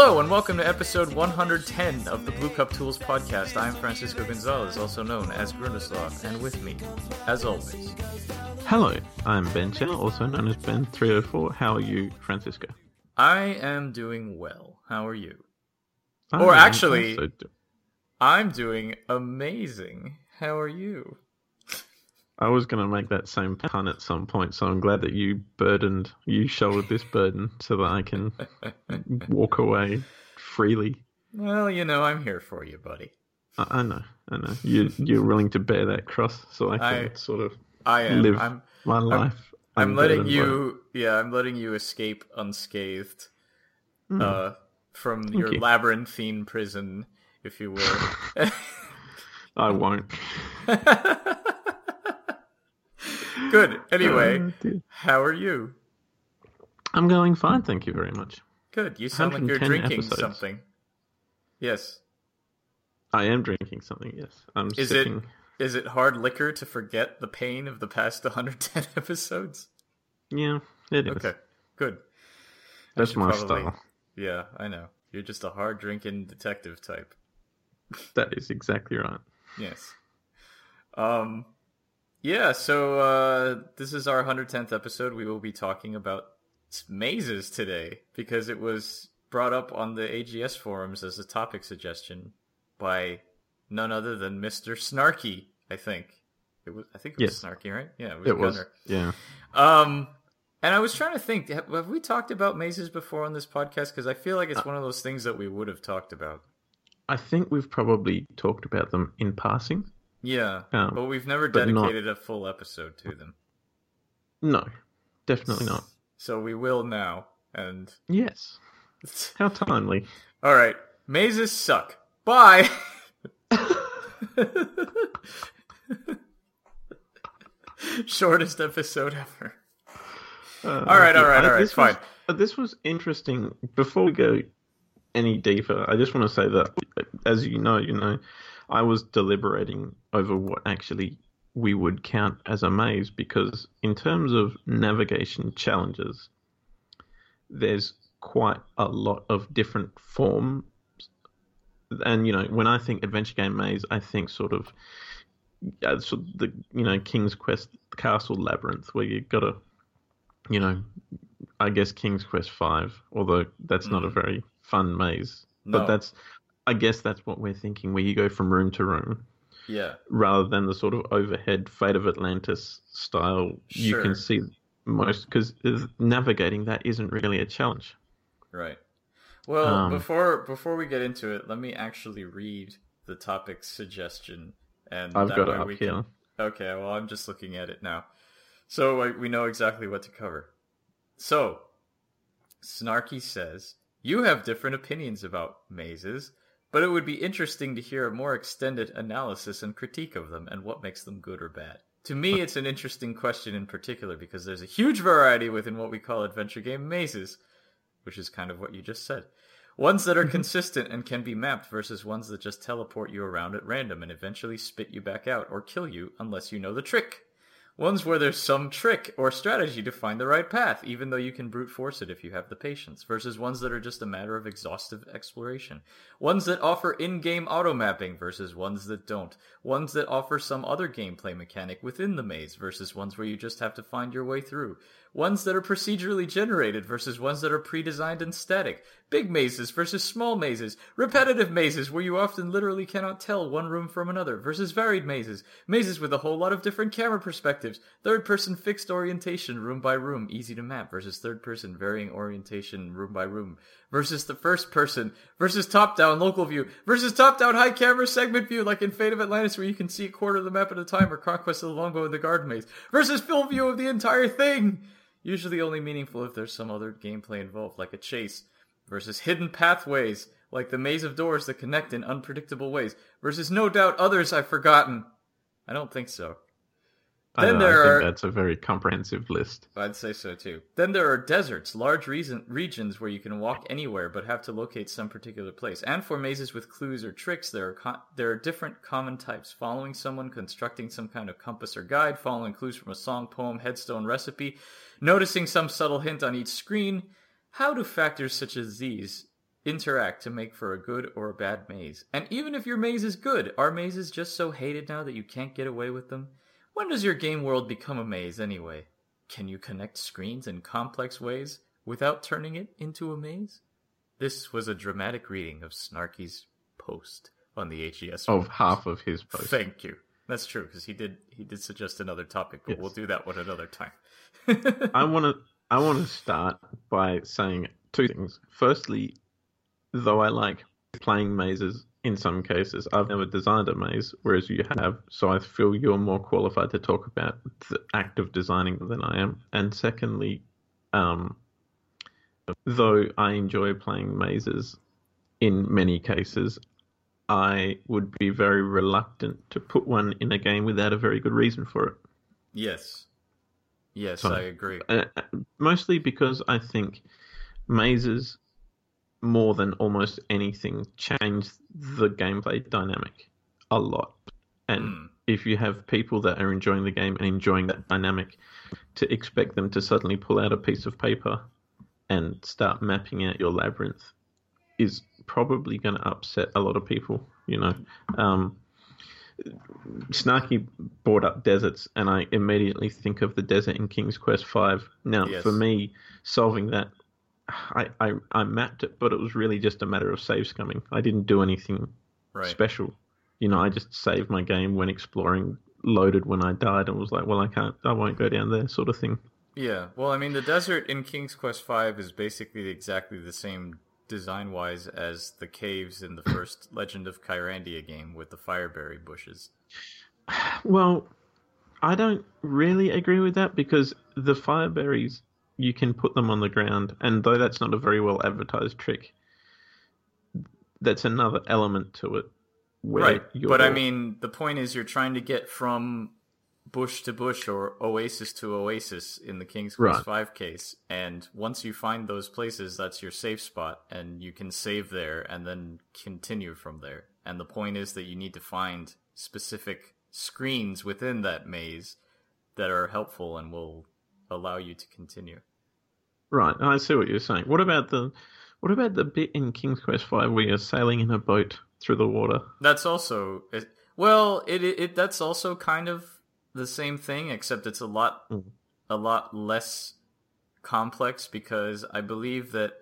Hello and welcome to episode 110 of the Blue Cup Tools podcast. I'm Francisco Gonzalez, also known as Grundislav, and with me, as always. Hello, I'm Ben Channel, also known as Ben304. How are you, Francisco? I am doing well. How are you? I'm I'm doing amazing. How are you? I was going to make that same pun at some point, so I'm glad that you shouldered this burden so that I can walk away freely. Well, you know, I'm here for you, buddy. I know. You're willing to bear that cross so I can live my life. I'm letting you escape unscathed from your labyrinthine prison, if you will. I won't. Good. Anyway, how are you? I'm going fine, thank you very much. Good. You sound like you're drinking episodes. Something. Yes. I am drinking something, yes. Is it hard liquor to forget the pain of the past 110 episodes? Yeah, it is. Okay, good. That's my style. Yeah, I know. You're just a hard-drinking detective type. That is exactly right. Yes. Yeah, so this is our 110th episode. We will be talking about mazes today because it was brought up on the AGS forums as a topic suggestion by none other than Mr. Snarky, I think. It was Snarky, right? Yeah, it was. Gunner. Yeah. And I was trying to think, have we talked about mazes before on this podcast? Because I feel like it's one of those things that we would have talked about. I think we've probably talked about them in passing. Yeah, but we've never dedicated a full episode to them. No, definitely not. So we will now, and... Yes. How timely. All right. Mazes suck. Bye! Shortest episode ever. All right, fine. This was interesting. Before we go any deeper, I just want to say that, as you know, I was deliberating over what actually we would count as a maze, because in terms of navigation challenges, there's quite a lot of different forms. And, when I think adventure game maze, I think sort of the King's Quest Castle Labyrinth, where you got to, I guess King's Quest 5, although that's not a very fun maze. No. But I guess that's what we're thinking, where you go from room to room. Yeah. Rather than the sort of overhead Fate of Atlantis style, you can see most, because navigating that isn't really a challenge. Right. Well, before we get into it, let me actually read the topic suggestion, and I've got it up here. Okay, well, I'm just looking at it now, so we know exactly what to cover. So, Snarky says, you have different opinions about mazes, but it would be interesting to hear a more extended analysis and critique of them and what makes them good or bad. To me, it's an interesting question in particular because there's a huge variety within what we call adventure game mazes, which is kind of what you just said. Ones that are consistent and can be mapped versus ones that just teleport you around at random and eventually spit you back out or kill you unless you know the trick. Ones where there's some trick or strategy to find the right path, even though you can brute force it if you have the patience, versus ones that are just a matter of exhaustive exploration. Ones that offer in-game auto-mapping versus ones that don't. Ones that offer some other gameplay mechanic within the maze versus ones where you just have to find your way through. Ones that are procedurally generated versus ones that are pre-designed and static. Big mazes versus small mazes. Repetitive mazes where you often literally cannot tell one room from another versus varied mazes. Mazes with a whole lot of different camera perspectives. Third-person fixed orientation room by room, easy to map, versus third-person varying orientation room by room. Versus the first person, versus top-down local view, versus top-down high camera segment view like in Fate of Atlantis where you can see a quarter of the map at a time, or Conquest of the Longbow in the Garden Maze. Versus full view of the entire thing! Usually only meaningful if there's some other gameplay involved, like a chase. Versus hidden pathways, like the maze of doors that connect in unpredictable ways. Versus no doubt others I've forgotten. I don't think so. I think that's a very comprehensive list. I'd say so too. Then there are deserts, large regions where you can walk anywhere but have to locate some particular place. And for mazes with clues or tricks, there are different common types. Following someone, constructing some kind of compass or guide, following clues from a song, poem, headstone, recipe, noticing some subtle hint on each screen. How do factors such as these interact to make for a good or a bad maze? And even if your maze is good, are mazes just so hated now that you can't get away with them? When does your game world become a maze anyway? Can you connect screens in complex ways without turning it into a maze? This was a dramatic reading of Snarky's post on the HES. Of half of his post. Thank you. That's true, because he did suggest another topic, but Yes. we'll do that one another time. I want to start by saying two things. Firstly, though I like playing mazes in some cases, I've never designed a maze, whereas you have, so I feel you're more qualified to talk about the act of designing than I am. And secondly, though I enjoy playing mazes in many cases, I would be very reluctant to put one in a game without a very good reason for it. Yes. Yes, So, I agree. Mostly because I think mazes, more than almost anything, change the gameplay dynamic a lot. And if you have people that are enjoying the game and enjoying that dynamic, to expect them to suddenly pull out a piece of paper and start mapping out your labyrinth is probably going to upset a lot of people, you know. Snarky brought up deserts, and I immediately think of the desert in King's Quest V. Now, Yes. for me, solving that, I mapped it, but it was really just a matter of save scumming. I didn't do anything Right. special. You know, I just saved my game when exploring, loaded when I died, and was like, well, I won't go down there, sort of thing. Yeah, well, I mean, the desert in King's Quest V is basically exactly the same design-wise as the caves in the first Legend of Kyrandia game with the fireberry bushes. Well, I don't really agree with that because the fireberries, you can put them on the ground, and though that's not a very well advertised trick, that's another element to it. Where Right, you're... but I mean, the point is you're trying to get from bush to bush or oasis to oasis in the King's Quest V case, and once you find those places, that's your safe spot, and you can save there and then continue from there. And the point is that you need to find specific screens within that maze that are helpful and will allow you to continue. Right, I see what you're saying. What about the bit in King's Quest V where you're sailing in a boat through the water? That's also it that's also kind of the same thing, except it's a lot less complex, because I believe that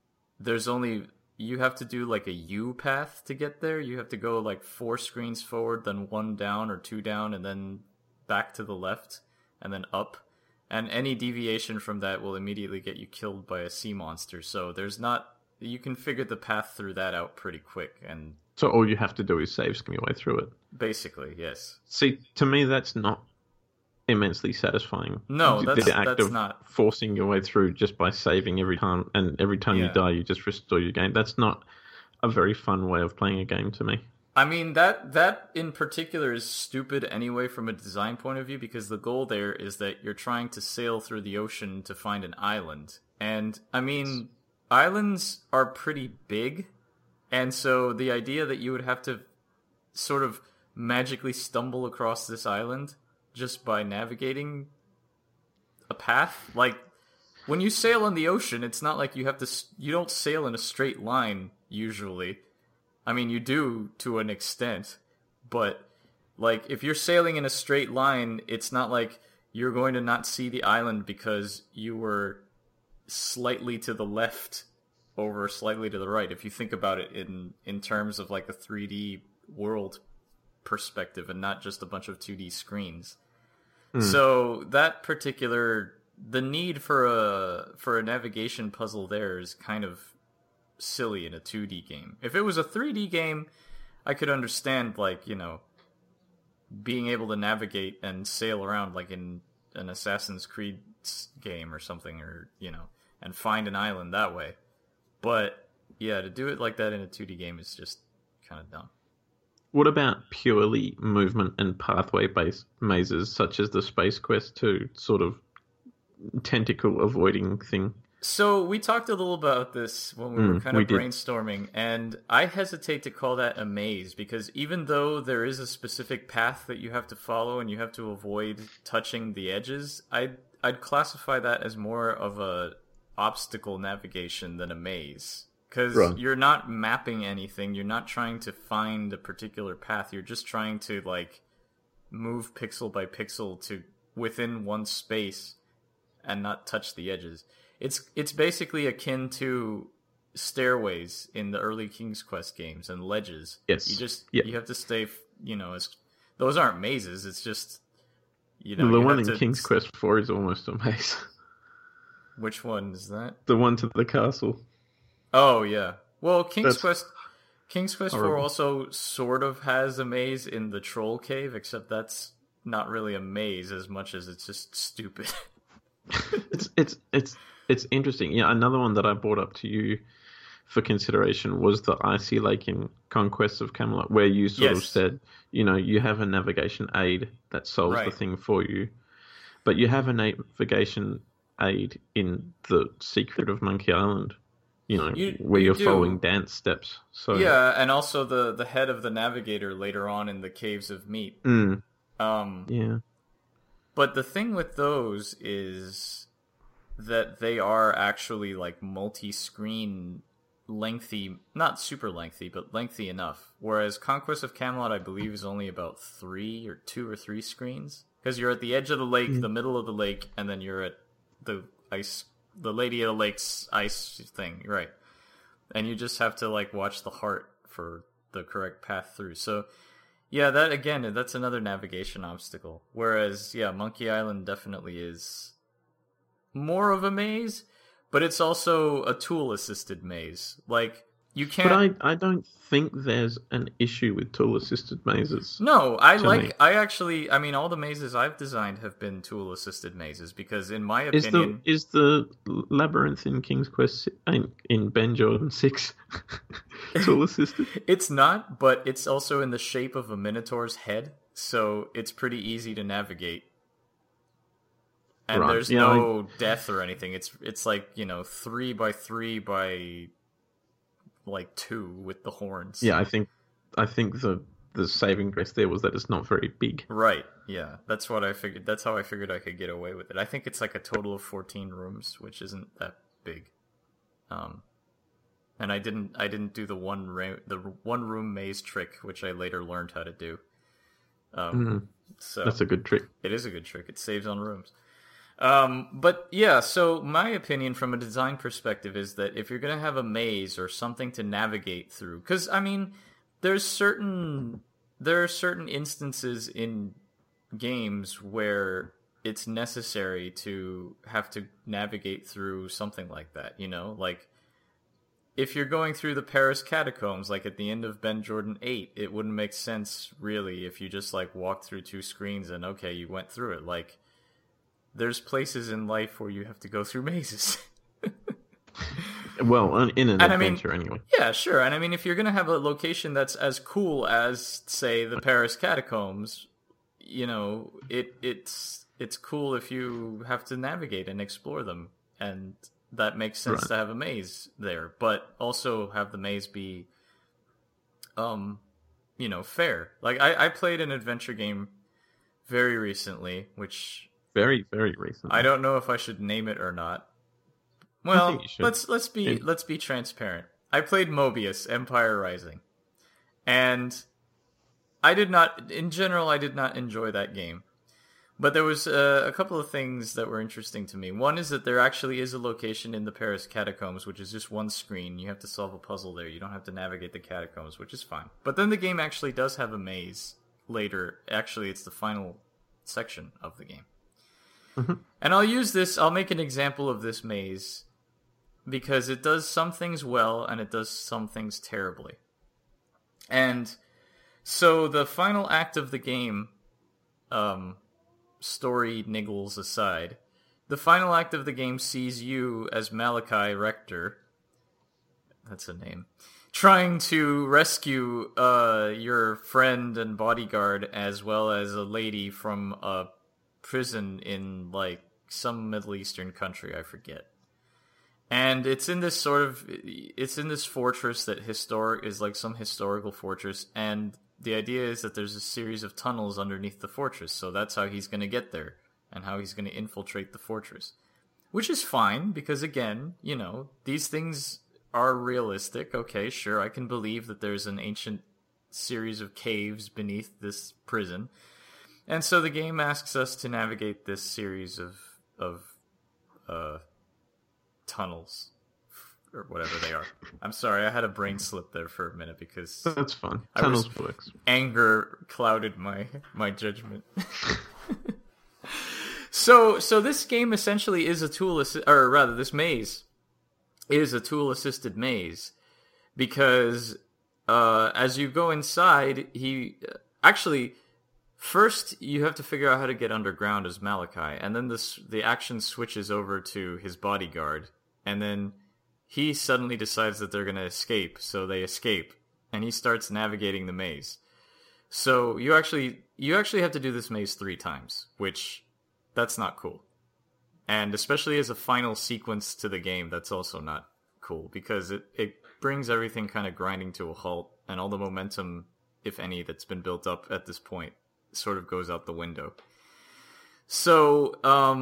you have to do like a U path to get there. You have to go like 4 screens forward, then 1 down or 2 down, and then back to the left, and then up. And any deviation from that will immediately get you killed by a sea monster. So you can figure the path through that out pretty quick. And So all you have to do is save scum your way through it. basically, yes. See, to me, that's not immensely satisfying. No, The that's act of not. forcing your way through just by saving every time, and every time you Yeah. die, you just restore your game. That's not a very fun way of playing a game to me. I mean, that in particular is stupid anyway from a design point of view, because the goal there is that you're trying to sail through the ocean to find an island. And, I mean, islands are pretty big, and so the idea that you would have to sort of magically stumble across this island just by navigating a path, like, when you sail on the ocean, it's not like you don't sail in a straight line, usually. I mean, you do to an extent, but, like, if you're sailing in a straight line, it's not like you're going to not see the island because you were slightly to the left over slightly to the right, if you think about it in terms of, like, a 3D world perspective and not just a bunch of 2D screens. So that the need for a navigation puzzle there is kind of silly in a 2D game. If it was a 3D game, I could understand, like, you know, being able to navigate and sail around like in an Assassin's Creed game or something, or, you know, and find an island that way. But yeah, to do it like that in a 2D game is just kind of dumb. What about purely movement and pathway-based mazes, such as the Space Quest 2 sort of tentacle avoiding thing? So we talked a little about this when we were kind of brainstorming, and I hesitate to call that a maze, because even though there is a specific path that you have to follow and you have to avoid touching the edges, I'd classify that as more of a obstacle navigation than a maze. because Right. you're not mapping anything. You're not trying to find a particular path. You're just trying to like move pixel by pixel to within one space and not touch the edges. It's basically akin to stairways in the early King's Quest games and ledges. Yes. You have to stay, as those aren't mazes. It's just, the the one in King's Quest 4 is almost a maze. Which one is that? The one to the castle. Oh yeah. Well, King's That's Quest 4 horrible. also sort of has a maze in the Troll Cave, except that's not really a maze as much as it's just stupid. It's interesting. Yeah, another one that I brought up to you for consideration was the Icy Lake in Conquest of Camelot, where you sort of Yes. said, you have a navigation aid that solves the Right. thing for you, but you have a navigation aid in the Secret of Monkey Island, where you you're do. following dance steps. So Yeah, and also the head of the navigator later on in the Caves of Meat. yeah. But the thing with those is that they are actually like multi-screen lengthy, not super lengthy, but lengthy enough. Whereas Conquest of Camelot, I believe, is only about 2 or 3 screens. Because you're at the edge of the lake, the middle of the lake, and then you're at the Lady of the Lake's ice thing, right? And you just have to like watch the heart for the correct path through. So yeah, that's another navigation obstacle. Whereas, yeah, Monkey Island definitely is more of a maze, but it's also a tool-assisted maze. Like, you can't... But I don't think there's an issue with tool-assisted mazes. No, me. I mean, all the mazes I've designed have been tool-assisted mazes, because in my opinion... Is the labyrinth in King's Quest in Ben Jordan 6 tool-assisted? It's not, but it's also in the shape of a Minotaur's head, so it's pretty easy to navigate. And Right. there's Yeah, no death or anything. It's like, 3 by 3 by like 2 with the horns. Yeah, I think the saving grace there was that it's not very big. Right. Yeah. That's what I figured. That's how I figured I could get away with it. I think it's like a total of 14 rooms, which isn't that big. And I didn't do the one room maze trick, which I later learned how to do. So That's a good trick. it is a good trick. It saves on rooms. But yeah, so my opinion from a design perspective is that if you're going to have a maze or something to navigate through, because I mean, there are certain instances in games where it's necessary to have to navigate through something like that, like if you're going through the Paris catacombs, like at the end of Ben Jordan 8, it wouldn't make sense really if you just like walked through 2 screens and okay, you went through it. Like, there's places in life where you have to go through mazes. Well, in an adventure anyway. Yeah, sure. And I mean, if you're going to have a location that's as cool as, say, the Paris catacombs, it's cool if you have to navigate and explore them. And that makes sense to have a maze there. But also have the maze be, fair. Like, I played an adventure game very recently, which... Very, very recently. I don't know if I should name it or not. Well, think you should. let's be transparent. I played Mobius: Empire Rising, and I did not enjoy that game. But there was a couple of things that were interesting to me. One is that there actually is a location in the Paris catacombs, which is just one screen. You have to solve a puzzle there. You don't have to navigate the catacombs, which is fine. But then the game actually does have a maze later. Actually, it's the final section of the game. And I'll make an example of this maze because it does some things well and it does some things terribly. And so the final act of the game, story niggles aside, the final act of the game sees you as Malachi Rector, that's a name, trying to rescue your friend and bodyguard as well as a lady from a prison in like some Middle Eastern country, I forget. And it's in this fortress that is like some historical fortress, and the idea is that there's a series of tunnels underneath the fortress, so that's how he's going to get there and how he's going to infiltrate the fortress. Which is fine because again, these things are realistic. Okay, sure, I can believe that there's an ancient series of caves beneath this prison. And so the game asks us to navigate this series of tunnels, or whatever they are. I'm sorry, I had a brain slip there for a minute because That's fine. Tunnels works. Anger clouded my judgment. So this game essentially is a this maze is a tool-assisted maze, because as you go inside, first you have to figure out how to get underground as Malachi, and then the action switches over to his bodyguard, and then he suddenly decides that they're going to escape, so they escape, and he starts navigating the maze. So you actually have to do this maze 3 times, which that's not cool. And especially as a final sequence to the game, that's also not cool, because it brings everything kind of grinding to a halt, and all the momentum, if any, that's been built up at this point sort of goes out the window. So,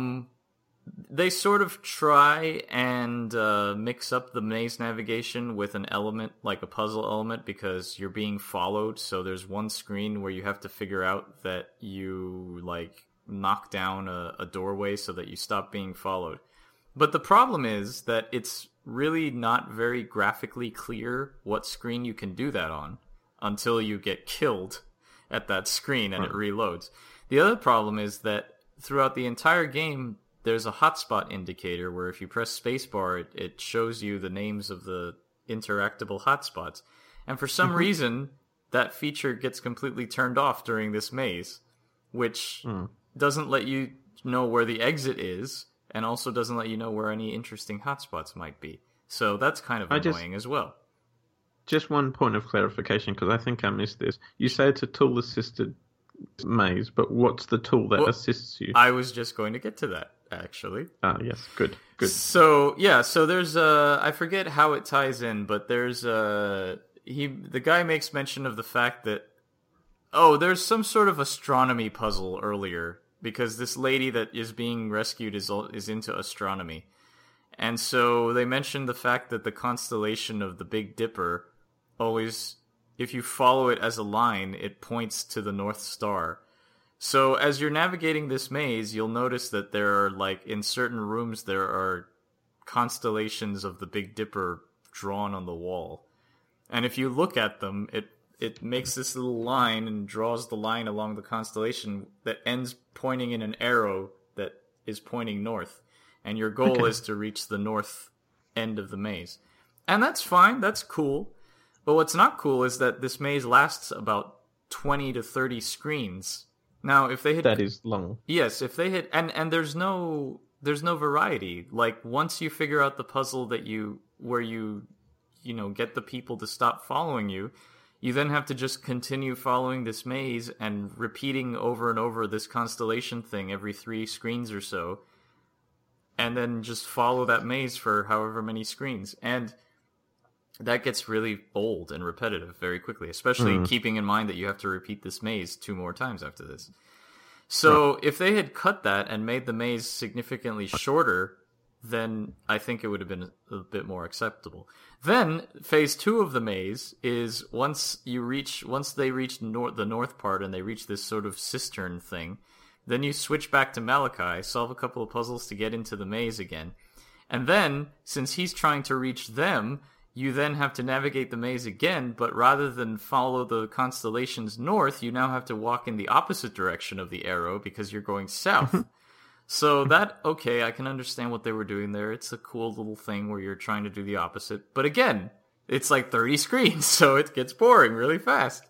they sort of try and mix up the maze navigation with an element, like a puzzle element, because you're being followed. So there's one screen where you have to figure out that you, knock down a doorway so that you stop being followed. But the problem is that it's really not very graphically clear what screen you can do that on until you get killed at that screen and it reloads. The other problem is that throughout the entire game, there's a hotspot indicator where if you press spacebar, it shows you the names of the interactable hotspots. And for some reason, that feature gets completely turned off during this maze, which doesn't let you know where the exit is, and also doesn't let you know where any interesting hotspots might be. So that's kind of annoying as well. Just one point of clarification, because I think I missed this. You say it's a tool-assisted maze, but what's the tool that assists you? I was just going to get to that, actually. Yes, good. So there's I forget how it ties in, but there's the guy makes mention of the fact that there's some sort of astronomy puzzle earlier, because this lady that is being rescued is into astronomy. And so they mentioned the fact that the constellation of the Big Dipper always, if you follow it as a line, it points to the North Star. So as you're navigating this maze, you'll notice that there are, in certain rooms, there are constellations of the Big Dipper drawn on the wall. And if you look at them, it makes this little line and draws the line along the constellation that ends pointing in an arrow that is pointing north. And your goal is to reach the north end of the maze. And that's fine, that's cool. But what's not cool is that this maze lasts about 20 to 30 screens. Now, if they had... That is long. Yes, if they had... And there's no variety. Once you figure out the puzzle where you get the people to stop following you, you then have to just continue following this maze and repeating over and over this constellation thing every 3 screens or so. And then just follow that maze for however many screens. And that gets really old and repetitive very quickly, especially keeping in mind that you have to repeat this maze 2 more times after this. So if they had cut that and made the maze significantly shorter, then I think it would have been a bit more acceptable. Then phase 2 of the maze is once they reach the north part and they reach this sort of cistern thing, then you switch back to Malachi, solve a couple of puzzles to get into the maze again. And then, since he's trying to reach them, you then have to navigate the maze again, but rather than follow the constellations north, you now have to walk in the opposite direction of the arrow because you're going south. So I can understand what they were doing there. It's a cool little thing where you're trying to do the opposite. But again, it's 30 screens, so it gets boring really fast.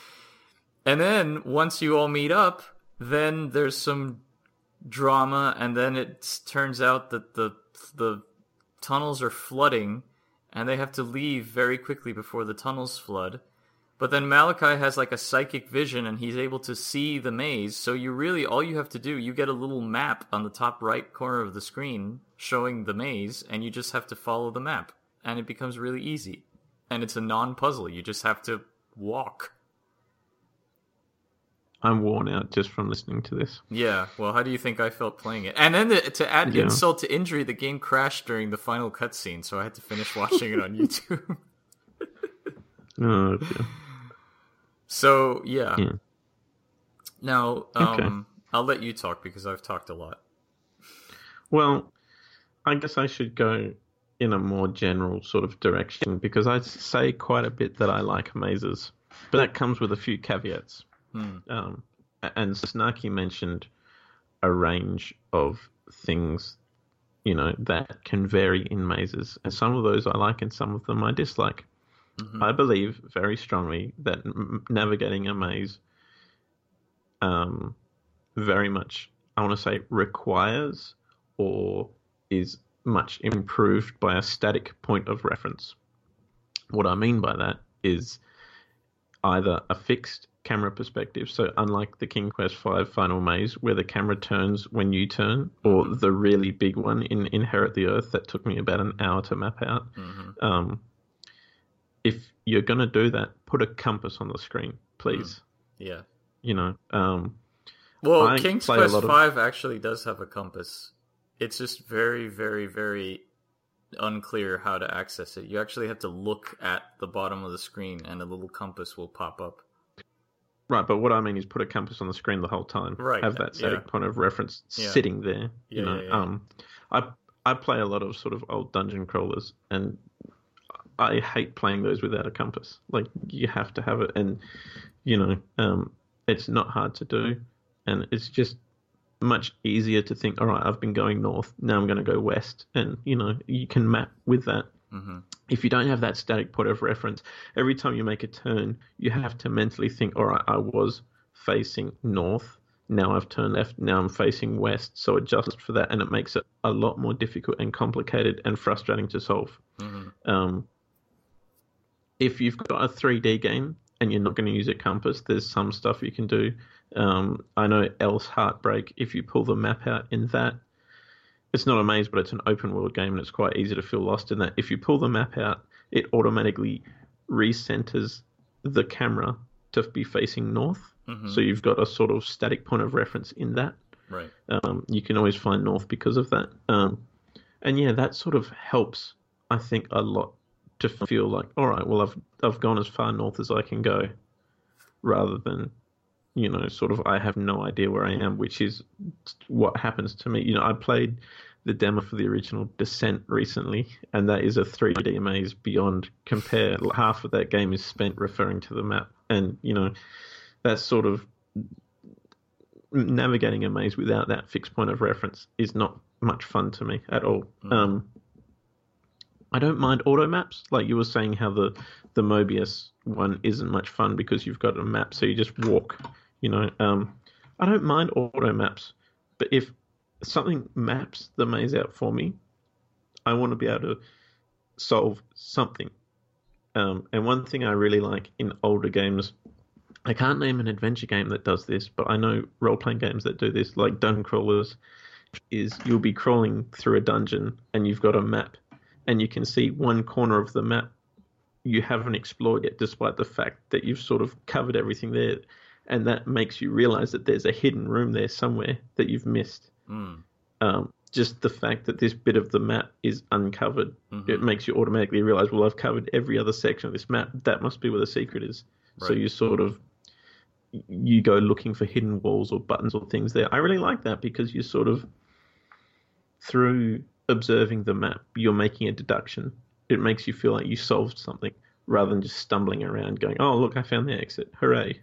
And then, once you all meet up, then there's some drama, and then it turns out that the tunnels are flooding, and they have to leave very quickly before the tunnels flood. But then Malachi has a psychic vision, and he's able to see the maze, so all you have to do, you get a little map on the top right corner of the screen showing the maze, and you just have to follow the map, and it becomes really easy. And it's a non-puzzle, you just have to walk. I'm worn out just from listening to this. Yeah, well, how do you think I felt playing it? And then to add Yeah. insult to injury, the game crashed during the final cutscene, so I had to finish watching it on YouTube. Oh, dear. So, yeah. Yeah. Now, Okay. I'll let you talk because I've talked a lot. Well, I guess I should go in a more general sort of direction because I say quite a bit that I like mazes, but that comes with a few caveats. Um, and Snarky mentioned a range of things, that can vary in mazes. And some of those I like and some of them I dislike. Mm-hmm. I believe very strongly that navigating a maze very much, I want to say, requires or is much improved by a static point of reference. What I mean by that is either a fixed camera perspective, so unlike the King Quest V final maze where the camera turns when you turn, or the really big one in Inherit the Earth that took me about an hour to map out. If you're going to do that, put a compass on the screen, please. Yeah. I King's play a Quest lot of- V actually does have a compass. It's just very, very, very unclear how to access it. You actually have to look at the bottom of the screen and a little compass will pop up. Right, but what I mean is put a compass on the screen the whole time. Right, Have that static point of reference sitting there. Yeah. I play a lot of sort of old dungeon crawlers, and I hate playing those without a compass. Like, you have to have it, and it's not hard to do, and it's just much easier to think, all right, I've been going north, now I'm going to go west, and you can map with that. Mm-hmm. If you don't have that static point of reference, every time you make a turn, you have to mentally think, all right, I was facing north, now I've turned left, now I'm facing west, so adjust for that, and it makes it a lot more difficult and complicated and frustrating to solve. Mm-hmm. If you've got a 3D game and you're not going to use a compass, there's some stuff you can do. I know Else Heartbreak, if you pull the map out in that, it's not a maze, but it's an open world game and it's quite easy to feel lost in that. If you pull the map out, it automatically recenters the camera to be facing north. Mm-hmm. So you've got a sort of static point of reference in that. Right. You can always find north because of that. And yeah, that sort of helps, I think, a lot to feel like, all right, well, I've gone as far north as I can go, rather than, sort of I have no idea where I am, which is what happens to me. I played the demo for the original Descent recently, and that is a 3D maze beyond compare. Half of that game is spent referring to the map, and that's sort of navigating a maze without that fixed point of reference is not much fun to me at all. Mm-hmm. I don't mind auto maps, like you were saying how the Mobius one isn't much fun because you've got a map, so you just walk. I don't mind auto maps, but if something maps the maze out for me, I want to be able to solve something. And one thing I really like in older games, I can't name an adventure game that does this, but I know role-playing games that do this, like Dungeon Crawlers, is you'll be crawling through a dungeon and you've got a map, and you can see one corner of the map you haven't explored yet, despite the fact that you've sort of covered everything there. And that makes you realize that there's a hidden room there somewhere that you've missed. Just the fact that this bit of the map is uncovered, it makes you automatically realize, well, I've covered every other section of this map. That must be where the secret is. Right. So you go looking for hidden walls or buttons or things there. I really like that because you sort of, through observing the map, you're making a deduction. It makes you feel like you solved something rather than just stumbling around going, oh, look, I found the exit. Hooray.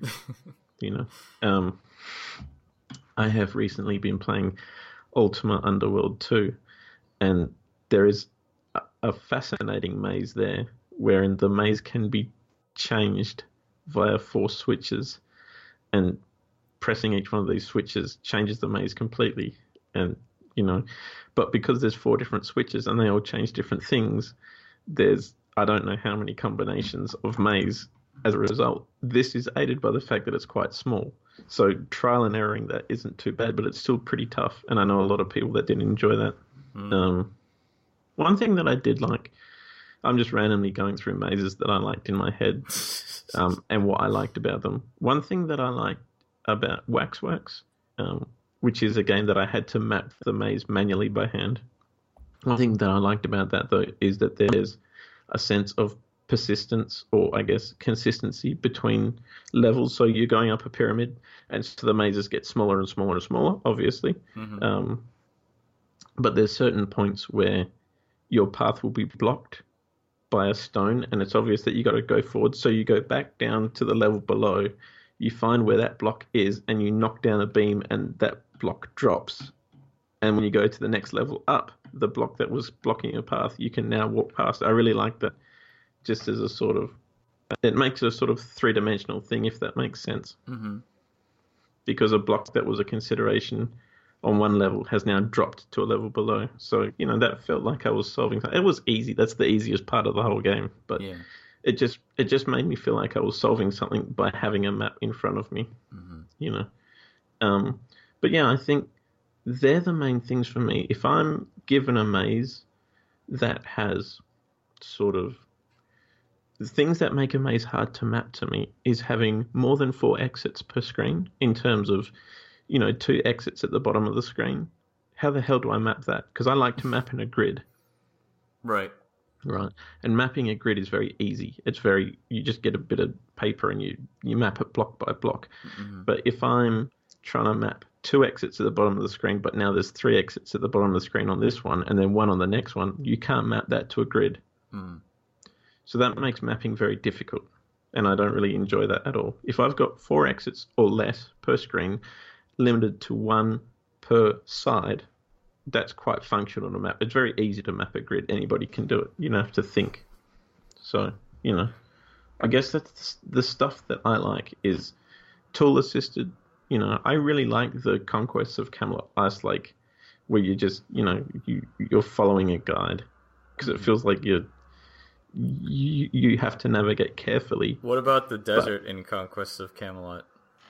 I have recently been playing Ultima Underworld 2, and there is a fascinating maze there wherein the maze can be changed via 4 switches, and pressing each one of these switches changes the maze completely. And, but because there's 4 different switches and they all change different things, there's, I don't know how many combinations of maze. As a result, this is aided by the fact that it's quite small. So trial and erroring that isn't too bad, but it's still pretty tough. And I know a lot of people that didn't enjoy that. One thing that I did like, I'm just randomly going through mazes that I liked in my head, and what I liked about them. One thing that I liked about Waxworks, which is a game that I had to map the maze manually by hand. One thing that I liked about that, though, is that there's a sense of persistence, or I guess consistency between levels. So you're going up a pyramid, and so the mazes get smaller and smaller and smaller, obviously. Mm-hmm. But there's certain points where your path will be blocked by a stone, and it's obvious that you got to go forward. So you go back down to the level below, you find where that block is, and you knock down a beam, and that block drops. And when you go to the next level up, the block that was blocking your path, you can now walk past. I really like that. Just as a sort of, it makes it a sort of three-dimensional thing, if that makes sense. Mm-hmm. Because a block that was a consideration on one level has now dropped to a level below. So, that felt like I was solving something. It was easy. That's the easiest part of the whole game. But Yeah. it just made me feel like I was solving something by having a map in front of me. Mm-hmm. But yeah, I think they're the main things for me. If I'm given a maze that has sort of the things that make a maze hard to map to me is having more than 4 exits per screen, in terms of, 2 exits at the bottom of the screen. How the hell do I map that? Because I like to map in a grid. Right. Right. And mapping a grid is very easy. You just get a bit of paper and you map it block by block. Mm-hmm. But if I'm trying to map 2 exits at the bottom of the screen, but now there's 3 exits at the bottom of the screen on this one, and then 1 on the next one, you can't map that to a grid. Mm. So that makes mapping very difficult, and I don't really enjoy that at all. If I've got 4 exits or less per screen, limited to 1 per side, that's quite functional to map. It's very easy to map a grid. Anybody can do it. You don't have to think. So, I guess that's the stuff that I like is tool-assisted. I really like the Conquests of Camelot Ice Lake, where you just, you're following a guide, because it feels like you have to navigate carefully. What about the desert in Conquest of Camelot?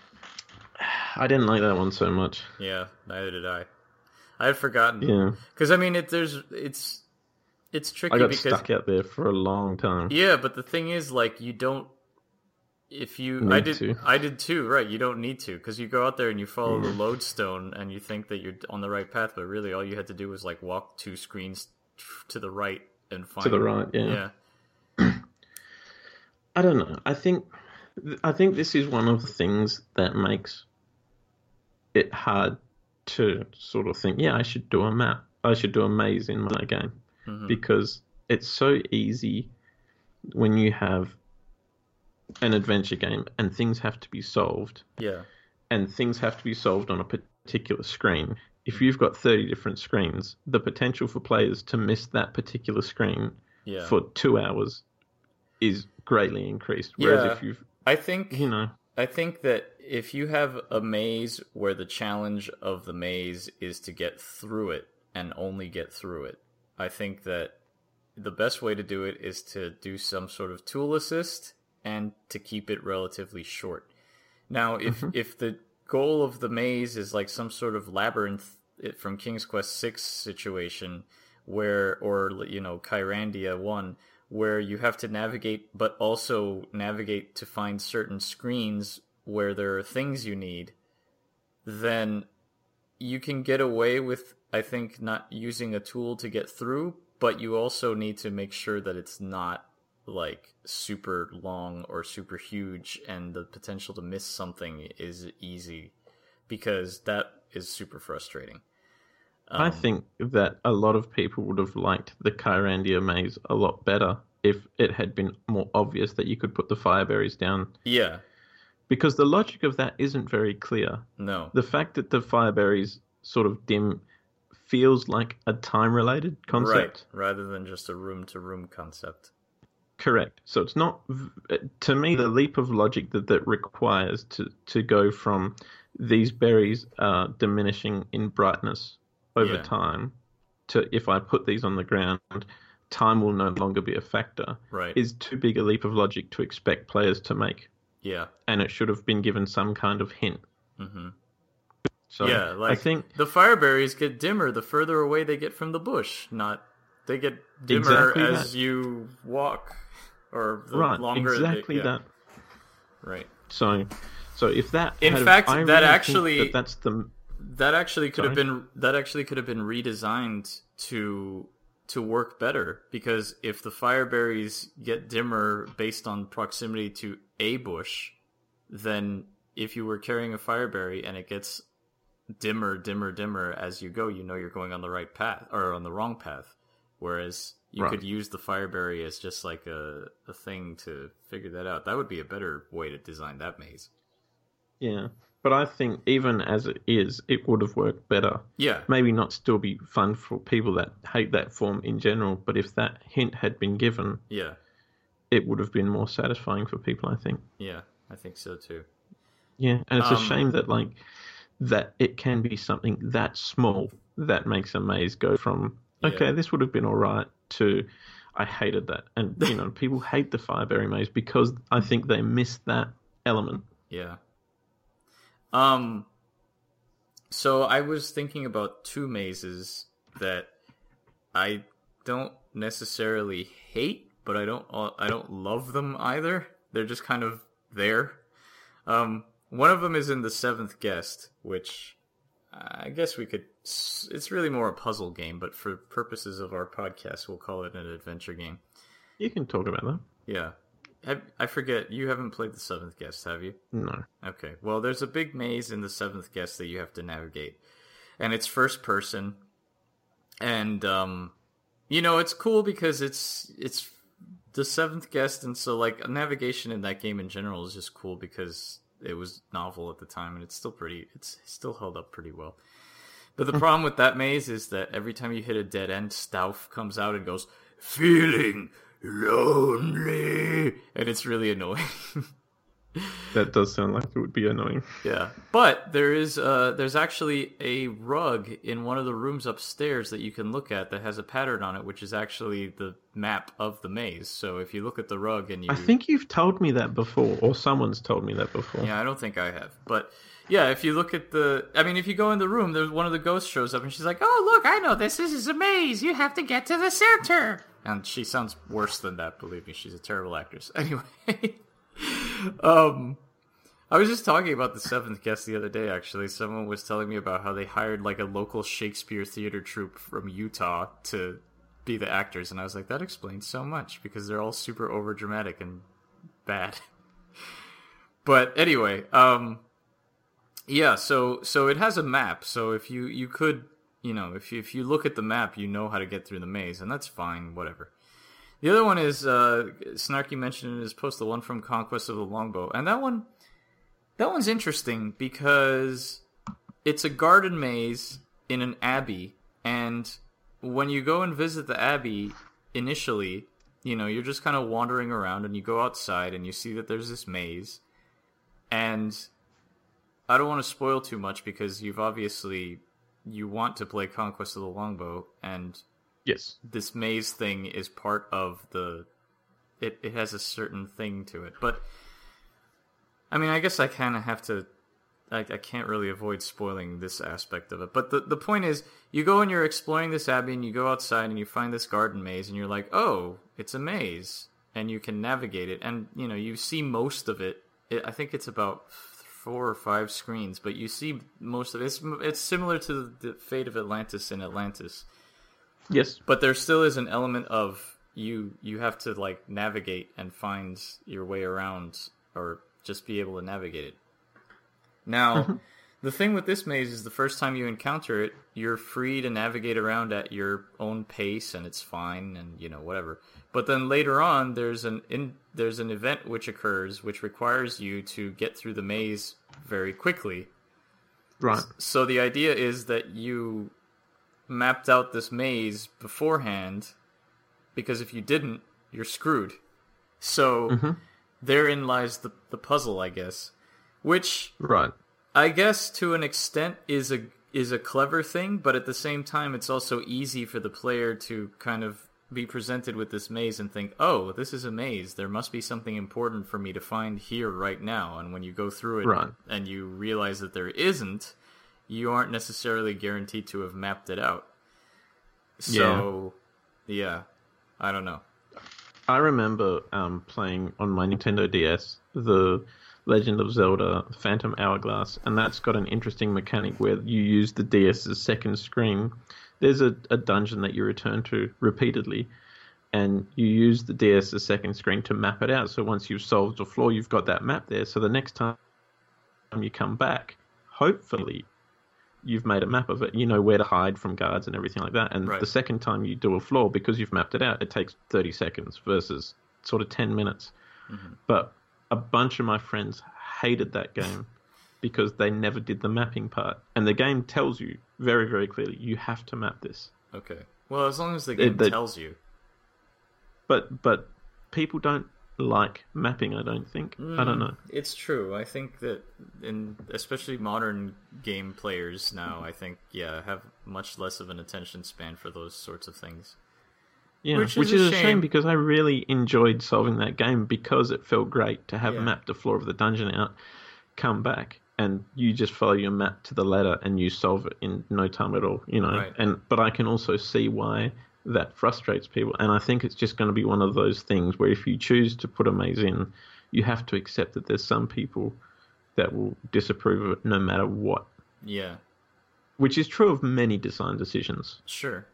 I didn't like that one so much. Yeah, neither did I. I had forgotten. Yeah. Because I mean, it's tricky. I got because stuck out there for a long time. Yeah, but the thing is, like, you don't. If you, I did too. Right, you don't need to, because you go out there and you follow the lodestone, and you think that you're on the right path, but really all you had to do was like walk 2 screens to the right and find. To the right, yeah. I don't know. I think this is one of the things that makes it hard to sort of think, I should do a map. I should do a maze in my game. Mm-hmm. Because it's so easy when you have an adventure game and things have to be solved. Yeah. And things have to be solved on a particular screen. If you've got 30 different screens, the potential for players to miss that particular screen for 2 hours is greatly increased. Whereas if you've... I think that if you have a maze where the challenge of the maze is to get through it and only get through it, I think that the best way to do it is to do some sort of tool assist and to keep it relatively short. Now, if the goal of the maze is like some sort of labyrinth from King's Quest VI situation, or Kyrandia 1, where you have to navigate, but also navigate to find certain screens where there are things you need, then you can get away with, I think, not using a tool to get through, but you also need to make sure that it's not like super long or super huge, and the potential to miss something is easy, because that is super frustrating. I think that a lot of people would have liked the Kyrandia maze a lot better if it had been more obvious that you could put the fireberries down. Yeah. Because the logic of that isn't very clear. No. The fact that the fireberries sort of dim feels like a time-related concept. Right, rather than just a room-to-room concept. Correct. So it's not... To me, the leap of logic that requires to go from these berries diminishing in brightness over time to, if I put these on the ground, time will no longer be a factor, is too big a leap of logic to expect players to make. Yeah. And it should have been given some kind of hint. Mm-hmm. So I think the fireberries get dimmer the further away they get from the bush. They get dimmer as you walk, or the longer. Exactly that. Right. So So if that, in had, fact, I that really actually think that's the that actually could have Sorry? been redesigned to work better, because if the fire berries get dimmer based on proximity to a bush, then if you were carrying a fire berry and it gets dimmer as you go, you know you're going on the right path or on the wrong path. Whereas you could use the fire berry as just like a thing to figure that out. That would be a better way to design that maze. Yeah, but I think even as it is, it would have worked better. Yeah. Maybe not still be fun for people that hate that form in general, but if that hint had been given, Yeah. it would have been more satisfying for people, I think. Yeah, I think so too. Yeah, and it's a shame that that it can be something that small that makes a maze go from okay, this would have been all right to I hated that. And people hate the Fireberry maze because I think they miss that element. Yeah. So I was thinking about two mazes that I don't necessarily hate, but I don't love them either. They're just kind of there. One of them is in the Seventh Guest, which I guess we could. It's really more a puzzle game, but for purposes of our podcast, we'll call it an adventure game. You can talk about that. Yeah. I forget, you haven't played the Seventh Guest, have you? No. Okay. Well, there's a big maze in the Seventh Guest that you have to navigate. And it's first person. And, it's cool because it's the Seventh Guest, and so, like, navigation in that game in general is just cool because it was novel at the time, and it's still held up pretty well. But the problem with that maze is that every time you hit a dead end, Stauff comes out and goes, "Feeling lonely," and it's really annoying. That does sound like it would be annoying. Yeah, but there's actually a rug in one of the rooms upstairs that you can look at that has a pattern on it, which is actually the map of the maze. So if you look at the rug and you... I think you've told me that before, or someone's told me that before. Yeah, I don't think I have, but yeah, if you look at if you go in the room, there's one of the ghosts shows up and she's like, "Oh, look, I know this is a maze. You have to get to the center." And she sounds worse than that, believe me. She's a terrible actress. Anyway, I was just talking about the Seventh Guest the other day, actually. Someone was telling me about how they hired, like, a local Shakespeare theater troupe from Utah to be the actors, and I was like, that explains so much, because they're all super overdramatic and bad. But anyway, yeah, so it has a map, so if you could, if you look at the map, you know how to get through the maze, and that's fine, whatever. The other one is, Snarky mentioned in his post, the one from Conquest of the Longbow, and that one's interesting because it's a garden maze in an abbey, and when you go and visit the abbey initially, you're just kind of wandering around, and you go outside and you see that there's this maze, and I don't want to spoil too much because you want to play Conquest of the Longbow, and yes, this maze thing is part of it has a certain thing to it, but I mean, I guess I kind of have to... I can't really avoid spoiling this aspect of it. But the point is, you go and you're exploring this abbey, and you go outside and you find this garden maze, and you're like, oh, it's a maze. And you can navigate it. And, you see most of it. I think it's about 4 or 5 screens, but you see most of it. It's similar to the fate of Atlantis in Atlantis. Yes. But there still is an element of you have to, like, navigate and find your way around, or just be able to navigate it. Now, the thing with this maze is the first time you encounter it, you're free to navigate around at your own pace, and it's fine, and, whatever. But then later on, there's an event which occurs which requires you to get through the maze very quickly. Right. So the idea is that you mapped out this maze beforehand, because if you didn't, you're screwed. So... Therein lies the puzzle, I guess, which right. I guess to an extent is a clever thing, but at the same time, it's also easy for the player to kind of be presented with this maze and think, oh, this is a maze. There must be something important for me to find here right now. And when you go through it right. and you realize that there isn't, you aren't necessarily guaranteed to have mapped it out. So, yeah I don't know. I remember playing on my Nintendo DS the Legend of Zelda Phantom Hourglass, and that's got an interesting mechanic where you use the DS's second screen. There's a dungeon that you return to repeatedly, and you use the DS's second screen to map it out. So once you've solved a floor, you've got that map there. So the next time you come back, hopefully you've made a map of it. You know where to hide from guards and everything like that. And Right. the second time you do a floor, because you've mapped it out, it takes 30 seconds versus sort of 10 minutes. But a bunch of my friends hated that game because they never did the mapping part. And the game tells you very, very clearly, you have to map this. Okay. Well, as long as the game tells you. But people don't like mapping, I don't think. I don't know. It's true. I think that, especially modern game players now, I think, have much less of an attention span for those sorts of things. Yeah, which is a shame because I really enjoyed solving that game because it felt great to have mapped the floor of the dungeon out, come back, and you just follow your map to the ladder and you solve it in no time at all, you know. Right. But I can also see why that frustrates people, and I think it's just going to be one of those things where if you choose to put a maze in, you have to accept that there's some people that will disapprove of it no matter what. Yeah. Which is true of many design decisions. Sure.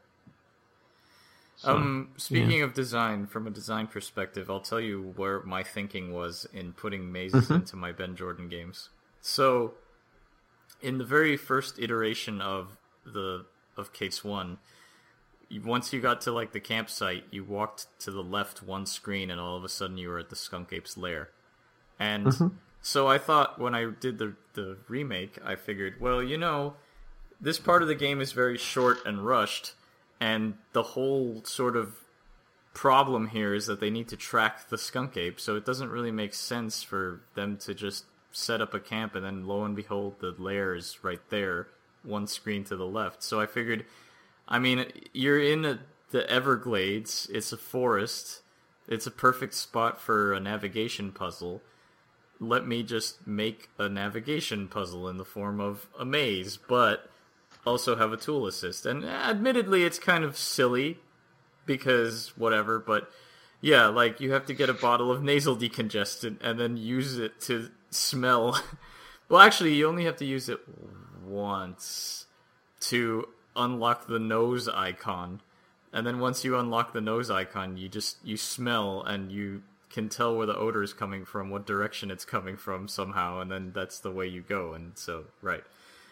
So, speaking of design, from a design perspective, I'll tell you where my thinking was in putting mazes into my Ben Jordan games. So, in the very first iteration of Case 1, once you got to like the campsite, you walked to the left one screen, and all of a sudden you were at the Skunk Ape's lair. And so I thought when I did the remake, I figured, well, you know, this part of the game is very short and rushed. And the whole sort of problem here is that they need to track the skunk ape, so it doesn't really make sense for them to just set up a camp and then lo and behold the lair is right there, one screen to the left. So I figured, I mean, you're in the Everglades, it's a forest, it's a perfect spot for a navigation puzzle. Let me just make a navigation puzzle in the form of a maze, but also have a tool assist. And admittedly, it's kind of silly, because whatever, but yeah, like, you have to get a bottle of nasal decongestant and then use it to smell. Well, actually, you only have to use it once to unlock the nose icon. And then once you unlock the nose icon, you smell, and you can tell where the odor is coming from, what direction it's coming from somehow, and then that's the way you go. And so, right.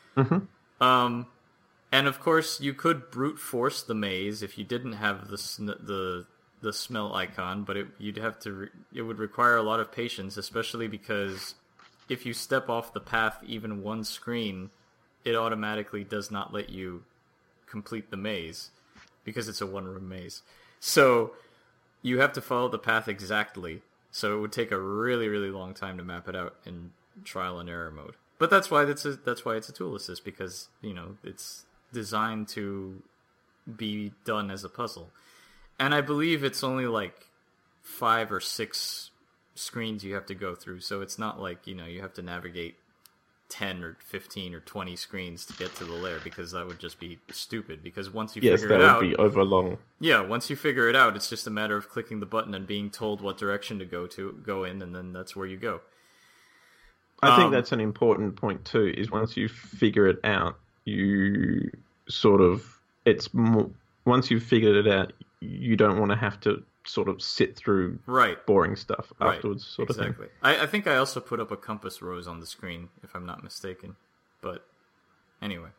And of course, you could brute force the maze if you didn't have the smell icon, but it would require a lot of patience, especially because if you step off the path even one screen, it automatically does not let you complete the maze because it's a one-room maze. So you have to follow the path exactly. So it would take a really, really long time to map it out in trial and error mode. But that's why it's a tool assist, because, you know, it's designed to be done as a puzzle. And I believe it's only like 5 or 6 screens you have to go through, so it's not like, you know, you have to navigate 10 or 15 or 20 screens to get to the lair, because that would just be stupid, because once you figure it out... Yes, that would be overlong. Yeah, once you figure it out, it's just a matter of clicking the button and being told what direction to go in, and then that's where you go. I think that's an important point too, is once you figure it out, you sort of, it's more, once you've figured it out, you don't want to have to sort of sit through boring stuff afterwards, sort of thing. I think I also put up a compass rose on the screen, if I'm not mistaken. But anyway.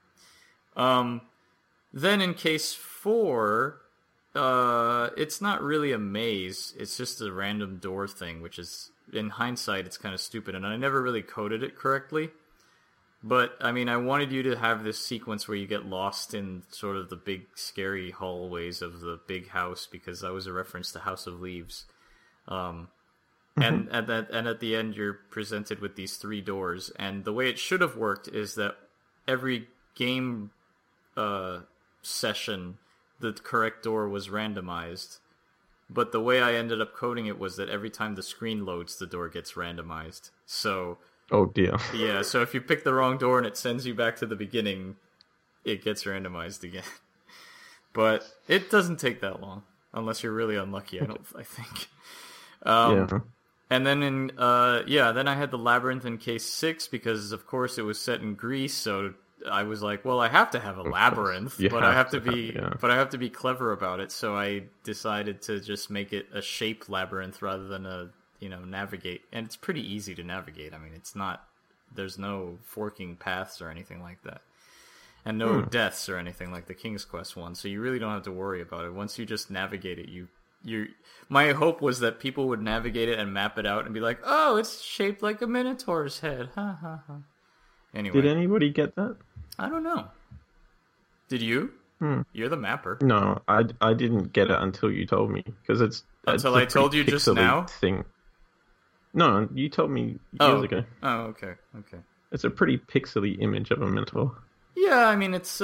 Then in Case 4, it's not really a maze, it's just a random door thing, which is, in hindsight, it's kind of stupid, and I never really coded it correctly. But, I mean, I wanted you to have this sequence where you get lost in sort of the big, scary hallways of the big house, because that was a reference to House of Leaves. And at the end, you're presented with these 3 doors. And the way it should have worked is that every game session, the correct door was randomized. But the way I ended up coding it was that every time the screen loads, the door gets randomized. So... Oh dear. Yeah, so if you pick the wrong door and it sends you back to the beginning, it gets randomized again. But it doesn't take that long, unless you're really unlucky, I think. And then then I had the labyrinth in case 6 because of course it was set in Greece, so I was like, well, I have to have a labyrinth, but I have to be clever about it. So I decided to just make it a shaped labyrinth rather than a navigate. And it's pretty easy to navigate. I mean, there's no forking paths or anything like that, and no deaths or anything like the King's Quest one. So you really don't have to worry about it. Once you just navigate it, my hope was that people would navigate it and map it out and be like, oh, it's shaped like a minotaur's head. Ha ha ha. Anyway. Did anybody get that? I don't know. Did you? You're the mapper. No, I didn't get it until you told me. Because until I told you just now? Thing. No, you told me years ago. Oh, okay. It's a pretty pixely image of a minotaur. Yeah, I mean, it's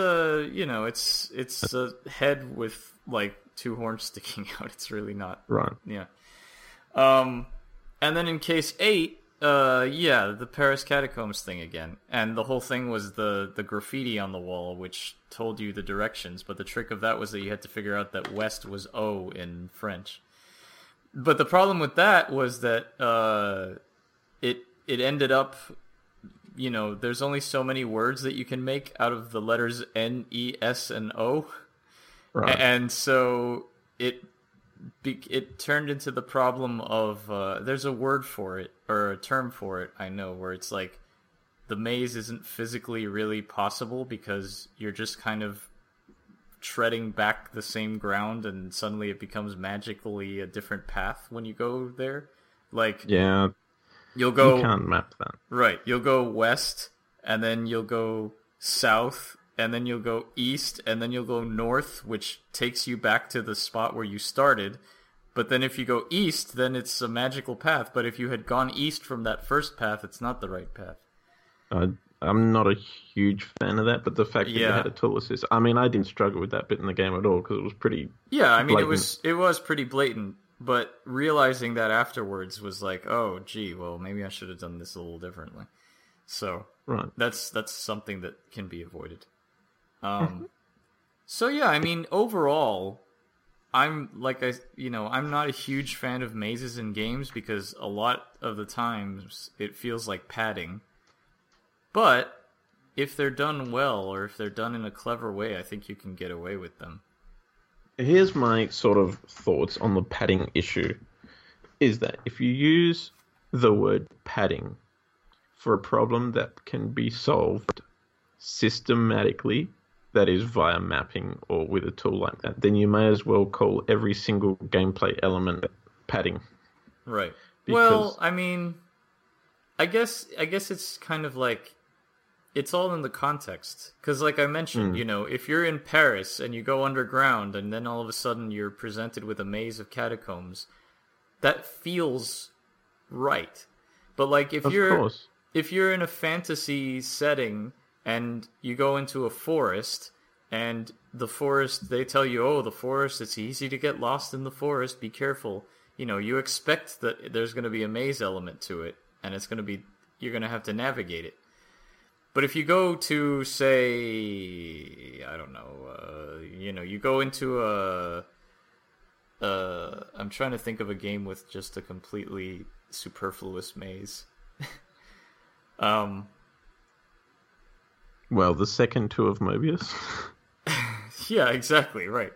it's a head with like 2 horns sticking out. It's really not right. Yeah. And then in case 8, the Paris catacombs thing again, and the whole thing was the graffiti on the wall, which told you the directions. But the trick of that was that you had to figure out that west was O in French. But the problem with that was that it ended up. There's only so many words that you can make out of the letters N, E, S, and O. Right. And so it turned into the problem of there's a word for it, or a term for it, I know, where it's like the maze isn't physically really possible because you're just kind of treading back the same ground and suddenly it becomes magically a different path when you go there. Like, yeah. You can't map that. Right. You'll go west, and then you'll go south, and then you'll go east, and then you'll go north, which takes you back to the spot where you started. But then if you go east, then it's a magical path. But if you had gone east from that first path, it's not the right path. I'm not a huge fan of that, but the fact that you had a tool assist... I mean, I didn't struggle with that bit in the game at all, because it was pretty blatant. It was pretty blatant. But realizing that afterwards was like, oh, gee, well, maybe I should have done this a little differently. So that's something that can be avoided. So yeah, I mean, overall, I'm not a huge fan of mazes in games because a lot of the times it feels like padding. But if they're done well, or if they're done in a clever way, I think you can get away with them. Here's my sort of thoughts on the padding issue, is that if you use the word padding for a problem that can be solved systematically, that is via mapping or with a tool like that, then you may as well call every single gameplay element padding. Right. Well, I mean, I guess it's kind of like, it's all in the context. Because like I mentioned, if you're in Paris and you go underground and then all of a sudden you're presented with a maze of catacombs, that feels right. But like if you're in a fantasy setting and you go into a forest and the forest, they tell you, oh, the forest, it's easy to get lost in the forest, be careful. You expect that there's going to be a maze element to it and you're going to have to navigate it. But if you go to, say, I don't know, you go into I'm trying to think of a game with just a completely superfluous maze. Well, the second two of Mobius. Yeah, exactly, right.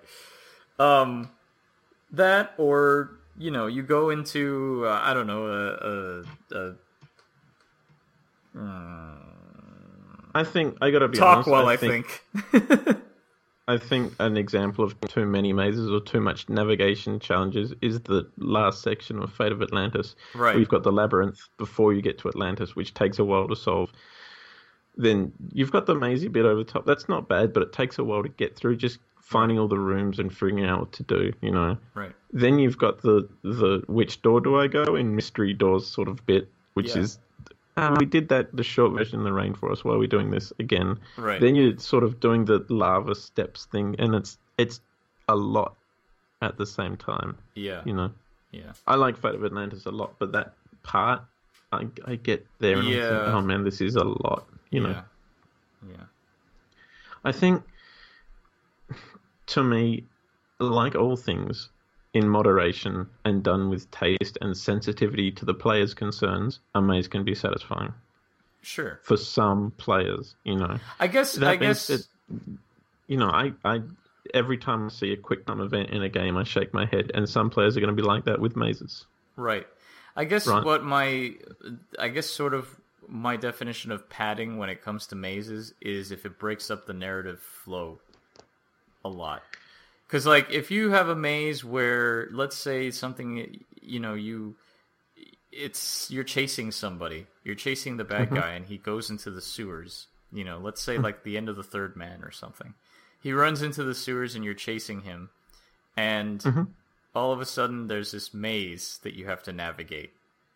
That, or, you go into, I don't know, I think I gotta be honest. Talk while I think. I think an example of too many mazes or too much navigation challenges is the last section of Fate of Atlantis. Right. Where you've got the labyrinth before you get to Atlantis, which takes a while to solve. Then you've got the mazy bit over the top. That's not bad, but it takes a while to get through. Just finding all the rooms and figuring out what to do. Right. Then you've got the which door do I go in mystery doors sort of bit, which is. We did the short version in the rainforest. Why are we doing this again? Right. Then you're sort of doing the lava steps thing, and it's a lot at the same time. Yeah. Yeah. I like Fate of Atlantis a lot, but that part, I get there and I think, oh man, this is a lot. Yeah. I think, to me, like all things, in moderation and done with taste and sensitivity to the player's concerns, a maze can be satisfying. Sure. For some players, I guess. Said, I every time I see a quick time event in a game, I shake my head, and some players are going to be like that with mazes. Right. I guess sort of my definition of padding when it comes to mazes is if it breaks up the narrative flow a lot. Because, like, if you have a maze where, let's say something, you're chasing somebody, you're chasing the bad guy, and he goes into the sewers, let's say, like, the end of the third man or something. He runs into the sewers, and you're chasing him, and all of a sudden, there's this maze that you have to navigate.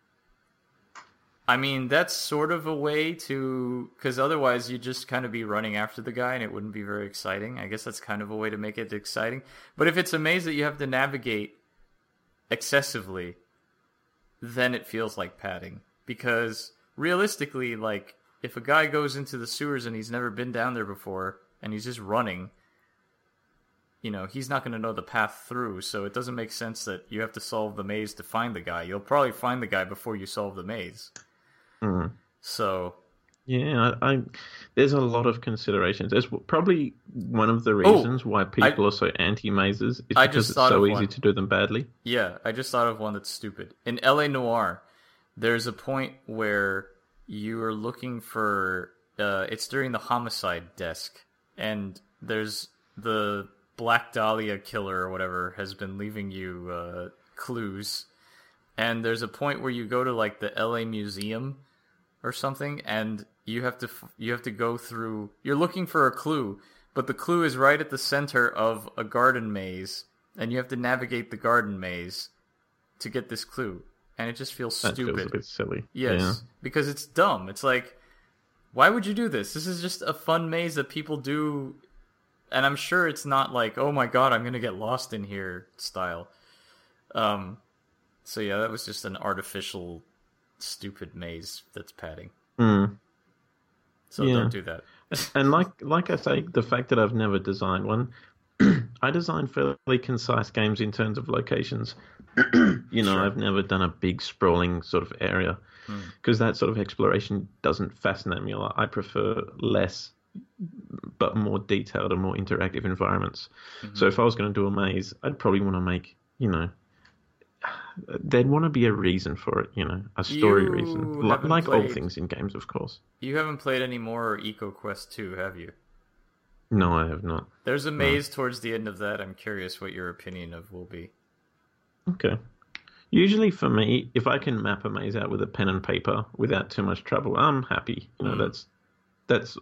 I mean, that's sort of a way to... Because otherwise, you'd just kind of be running after the guy, and it wouldn't be very exciting. I guess that's kind of a way to make it exciting. But if it's a maze that you have to navigate excessively, then it feels like padding. Because, realistically, like, if a guy goes into the sewers and he's never been down there before, and he's just running, he's not going to know the path through, so it doesn't make sense that you have to solve the maze to find the guy. You'll probably find the guy before you solve the maze. So, yeah, there's a lot of considerations. There's probably one of the reasons why people are so anti-mazes is because it's so easy to do them badly. Yeah, I just thought of one that's stupid. In L.A. Noire, there's a point where you are looking for... it's during the homicide desk, and there's the Black Dahlia killer or whatever has been leaving you clues. And there's a point where you go to, like, the L.A. Museum or something, and you have to go through... You're looking for a clue, but the clue is right at the center of a garden maze, and you have to navigate the garden maze to get this clue. And it just feels stupid. That feels a bit silly. Yes, because it's dumb. It's like, why would you do this? This is just a fun maze that people do, and I'm sure it's not like, oh my god, I'm going to get lost in here style. So yeah, that was just an artificial, stupid maze that's padding. So don't do that. And like I say, the fact that I've never designed one, I design fairly concise games in terms of locations. Sure. I've never done a big sprawling sort of area because that sort of exploration doesn't fascinate me a lot. I prefer less but more detailed and more interactive environments. So if I was going to do a maze, I'd probably want to make, there'd want to be a reason for it, a story reason. Like all things in games, of course. You haven't played any more EcoQuest 2, have you? No, I have not. There's a maze towards the end of that. I'm curious what your opinion of will be. Okay. Usually for me, if I can map a maze out with a pen and paper without too much trouble, I'm happy. That's as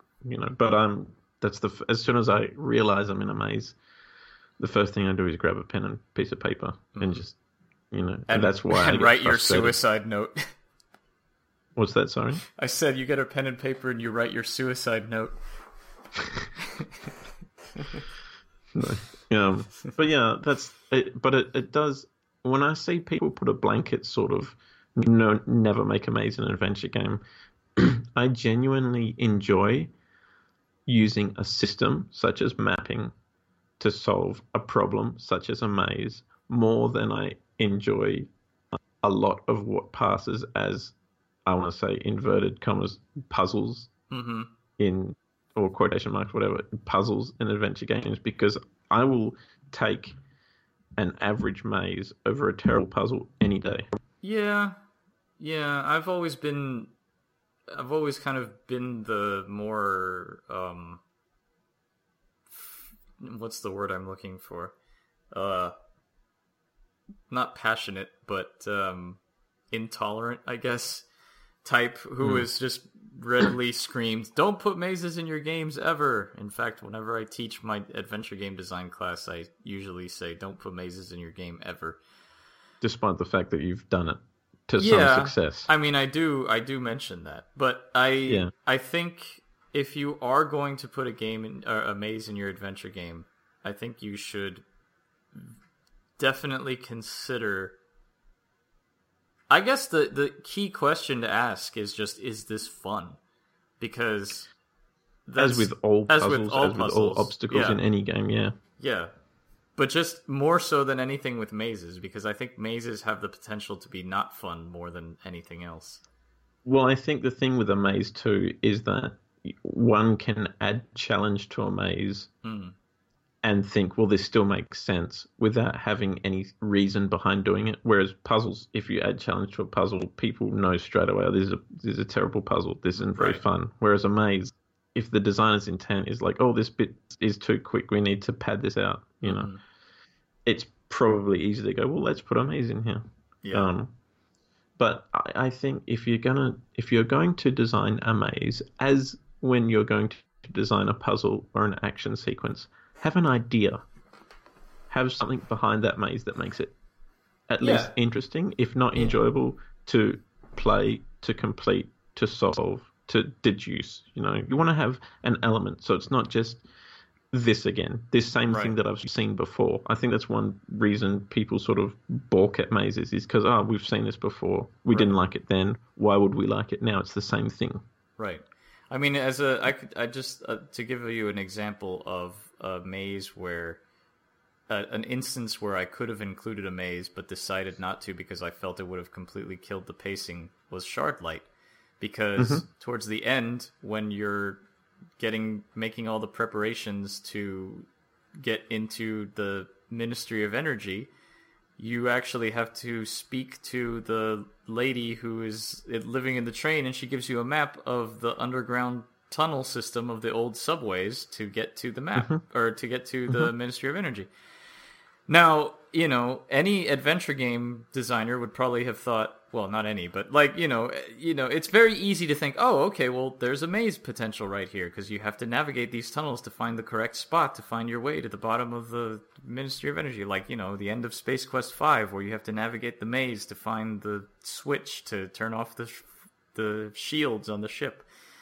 soon as I realize I'm in a maze, the first thing I do is grab a pen and piece of paper and just, and that's why I write your suicide note. What's that, sorry? I said you get a pen and paper and you write your suicide note. No. But yeah, that's it. But it does. When I see people put a blanket sort of never make a maze in an adventure game, I genuinely enjoy using a system such as mapping to solve a problem such as a maze more than I enjoy a lot of what passes as, I want to say, inverted commas, puzzles in, or quotation marks, whatever, puzzles in adventure games, because I will take an average maze over a terrible puzzle any day. Yeah. I've always kind of been the more, what's the word I'm looking for? Not passionate, but intolerant, I guess, type who is just readily screams, "Don't put mazes in your games ever." In fact, whenever I teach my adventure game design class, I usually say, "Don't put mazes in your game ever." Despite the fact that you've done it to some success. I mean, I do mention that, but I think if you are going to put a maze in your adventure game, I think you should definitely consider. I guess the key question to ask is just, is this fun? Because as with all puzzles, as with all obstacles in any game, yeah. But just more so than anything with mazes, because I think mazes have the potential to be not fun more than anything else. Well, I think the thing with a maze too is that one can add challenge to a maze and think, well, this still makes sense without having any reason behind doing it. Whereas puzzles, if you add challenge to a puzzle, people know straight away, oh, this is a terrible puzzle. This isn't very fun. Whereas a maze, if the designer's intent is like, oh, this bit is too quick, we need to pad this out, you know, it's probably easy to go, well, let's put a maze in here. Yeah. But I think if you're going to design a maze, as when you're going to design a puzzle or an action sequence, have an idea. Have something behind that maze that makes it at least interesting, if not enjoyable, to play, to complete, to solve, to deduce. You know, you want to have an element, so it's not just this again, this same thing that I've seen before. I think that's one reason people sort of balk at mazes, is because, we've seen this before. We didn't like it then. Why would we like it now? It's the same thing. Right. I mean, to give you an example of a maze where, an instance where I could have included a maze but decided not to because I felt it would have completely killed the pacing, was Shardlight. Because towards the end, when you're making all the preparations to get into the Ministry of Energy, you actually have to speak to the lady who is living in the train, and she gives you a map of the underground tunnel system of the old subways to get to the map, or to get to the Ministry of Energy. Now, you know, any adventure game designer would probably have thought, well, not any, but like, you know, it's very easy to think, oh, okay, well, there's a maze potential right here, because you have to navigate these tunnels to find the correct spot to find your way to the bottom of the Ministry of Energy. Like, you know, the end of Space Quest 5, where you have to navigate the maze to find the switch to turn off the shields on the ship.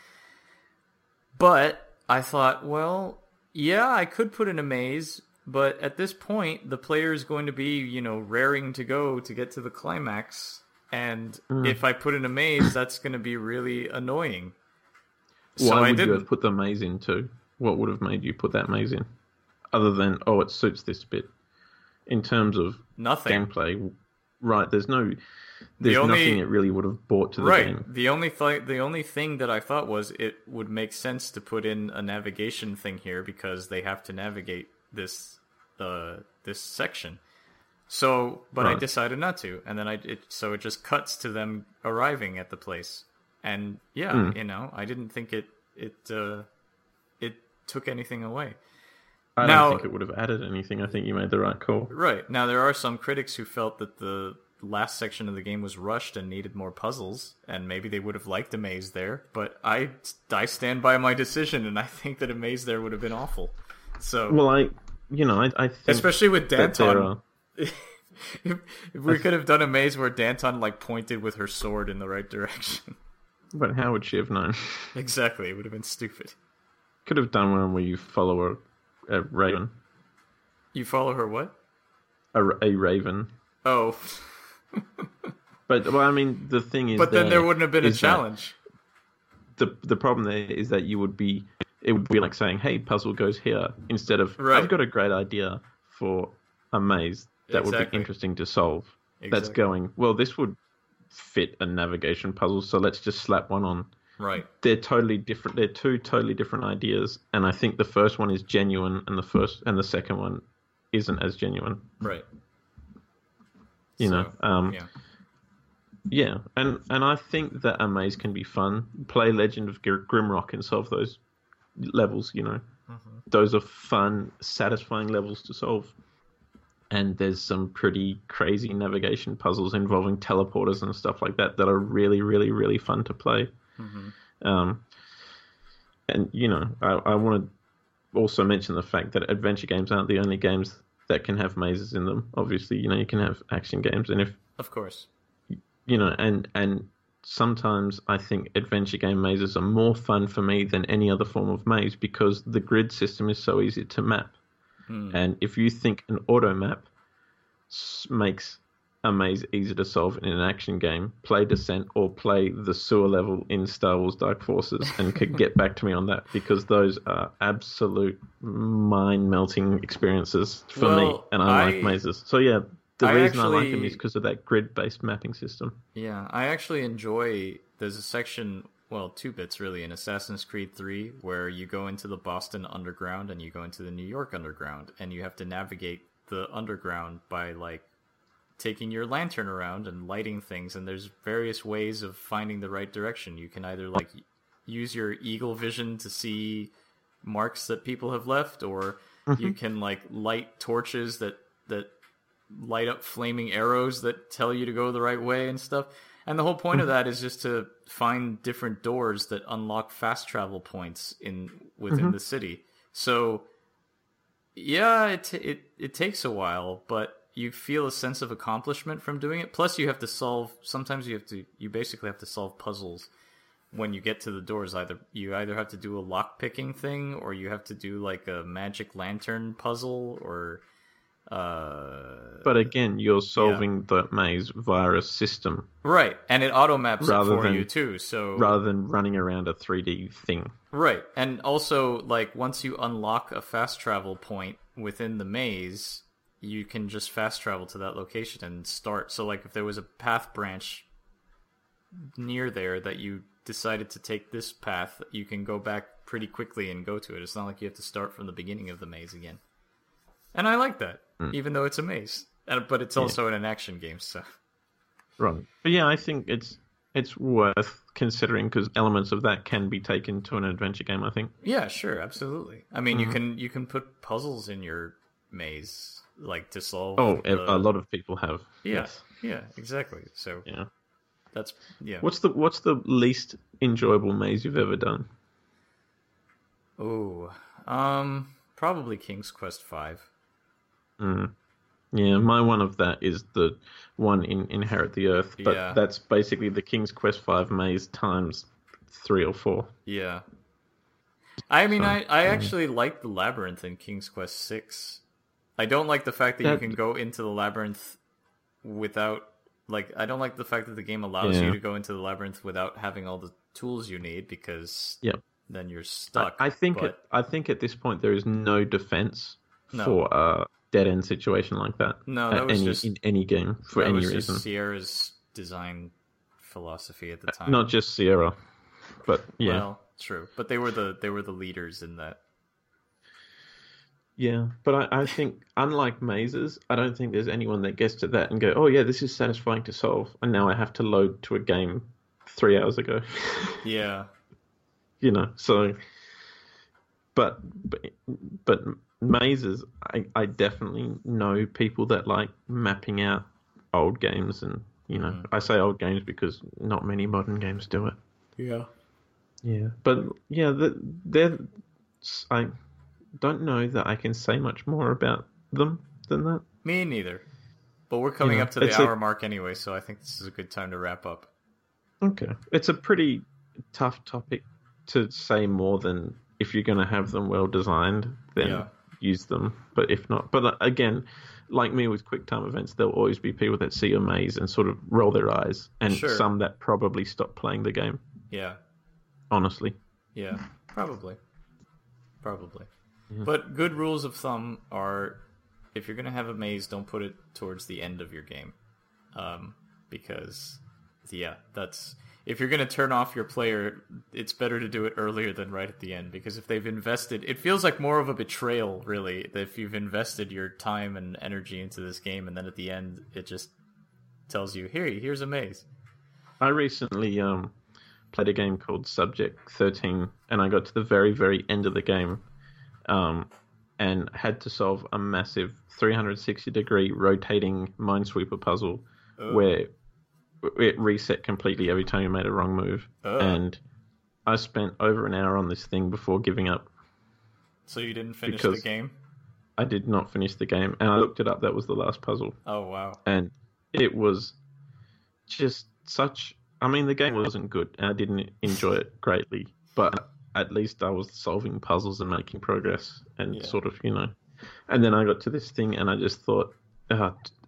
But I thought, well, yeah, I could put in a maze, but at this point, the player is going to be, you know, raring to go to get to the climax. And if I put in a maze, that's going to be really annoying. Why would you have put the maze in too? What would have made you put that maze in? Other than, oh, it suits this bit. In terms of gameplay, right, there's nothing it really would have brought to the game. The only thing that I thought was it would make sense to put in a navigation thing here, because they have to navigate this section. So, but I decided not to, and then it just cuts to them arriving at the place, and you know, I didn't think it took anything away. I don't think it would have added anything. I think you made the right call. Right. Now, there are some critics who felt that the last section of the game was rushed and needed more puzzles, and maybe they would have liked a maze there, but I stand by my decision, and I think that a maze there would have been awful. So, well, I think, especially with Danton, if we could have done a maze where Danton like pointed with her sword in the right direction. But how would she have known? Exactly, it would have been stupid. Could have done one where you follow a raven. You follow her what? A raven. Oh. But well, I mean, the thing is, but then there wouldn't have been a challenge. The problem there is that it would be like saying, "Hey, puzzle goes here," instead of, "I've got a great idea for a maze that would be interesting to solve." That's going, well, this would fit a navigation puzzle, so let's just slap one on. Right. They're totally different. They're two totally different ideas, and I think the first one is genuine, and the second one isn't as genuine. Right. You know. Yeah, and I think that a maze can be fun. Play Legend of Grimrock and solve those levels. You know, those are fun, satisfying levels to solve. And there's some pretty crazy navigation puzzles involving teleporters and stuff like that are really, really, really fun to play. And, you know, I want to also mention the fact that adventure games aren't the only games that can have mazes in them. Obviously, you know, you can have action games. And of course, you know, and sometimes I think adventure game mazes are more fun for me than any other form of maze, because the grid system is so easy to map. And if you think an auto map makes a maze easy to solve in an action game, play Descent or play the sewer level in Star Wars Dark Forces and could get back to me on that, because those are absolute mind-melting experiences for me, and I like mazes. So yeah, the reason I like them is because of that grid-based mapping system. Yeah, I actually enjoy... There's a section, well, 2 bits really, in Assassin's Creed 3 where you go into the Boston Underground and you go into the New York Underground, and you have to navigate the Underground by, like, taking your lantern around and lighting things, and there's various ways of finding the right direction. You can either, like, use your eagle vision to see marks that people have left, or you can, like, light torches that light up flaming arrows that tell you to go the right way and stuff. And the whole point of that is just to find different doors that unlock fast travel points within the city. So yeah, it takes a while, but you feel a sense of accomplishment from doing it. Plus you have to solve, sometimes you basically have to solve puzzles when you get to the doors. You either have to do a lock picking thing, or you have to do like a magic lantern puzzle, or but again, you're solving the maze via a system, right? And it auto maps it for you too. So rather than running around a 3D thing, right? And also, like, once you unlock a fast travel point within the maze, you can just fast travel to that location and start. So, like, if there was a path branch near there that you decided to take this path, you can go back pretty quickly and go to it. It's not like you have to start from the beginning of the maze again. And I like that, even though it's a maze. But it's also in an action game, so... Right. But yeah, I think it's worth considering, because elements of that can be taken to an adventure game, I think. Yeah, sure, absolutely. I mean, you can put puzzles in your maze, like, to solve... Oh, a lot of people have. Yeah, yes. Yeah, exactly. So, yeah. That's... Yeah. What's the least enjoyable maze you've ever done? Oh, probably King's Quest V. Yeah, my one of that is the one in Inherit the Earth, but that's basically the King's Quest V maze times 3 or 4. Yeah. I mean, I actually like the labyrinth in King's Quest VI. I don't like the fact that you can go into the labyrinth without... Like, I don't like the fact that the game allows you to go into the labyrinth without having all the tools you need, because then you're stuck. I think at this point there is no defense for a dead-end situation like that. No, that was in any game for any reason. That was just Sierra's design philosophy at the time. Not just Sierra, but yeah. Well, true, but they were the leaders in that. Yeah, but I think, unlike mazes, I don't think there's anyone that gets to that and go, oh yeah, this is satisfying to solve, and now I have to load to a game 3 hours ago. Yeah. You know, so... But mazes, I definitely know people that like mapping out old games, and, you know, I say old games because not many modern games do it. Yeah. Yeah, but yeah, I don't know that I can say much more about them than that. Me neither. But we're coming up to the hour mark anyway, so I think this is a good time to wrap up. Okay. It's a pretty tough topic to say more than, if you're going to have them well designed, then use them. But if not, but again, like me with QuickTime events, there'll always be people that see a maze and sort of roll their eyes, and some that probably stop playing the game. Yeah. Honestly. Yeah, probably. But good rules of thumb are, if you're going to have a maze, don't put it towards the end of your game. Because, that's... If you're going to turn off your player, it's better to do it earlier than right at the end. Because if they've invested... It feels like more of a betrayal, really, if you've invested your time and energy into this game, and then at the end, it just tells you, here's a maze. I recently played a game called Subject 13, and I got to the very, very end of the game, and had to solve a massive 360-degree rotating Minesweeper puzzle where it reset completely every time you made a wrong move. And I spent over an hour on this thing before giving up. So you didn't finish the game? I did not finish the game, and I looked it up. That was the last puzzle. Oh, wow. And it was just such... I mean, the game wasn't good, and I didn't enjoy it greatly, but at least I was solving puzzles and making progress, and sort of, you know. And then I got to this thing, and I just thought,